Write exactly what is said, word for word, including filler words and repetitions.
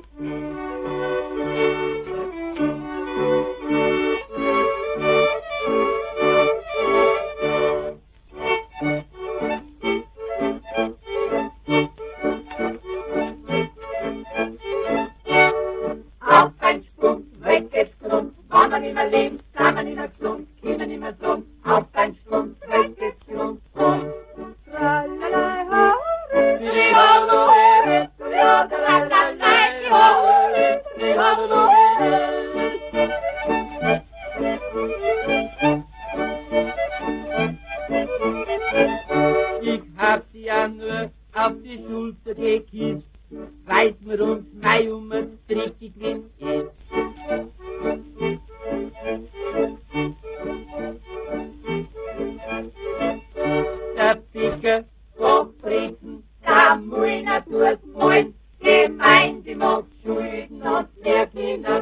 Ich hab sie ja nur auf die Schulter gekisst, weiß mir uns Mai um es richtig wenn ist. Der Picker vom Prinzen, der Muiner tut Moin, Gemeinde macht Schulden und mehr Kinder.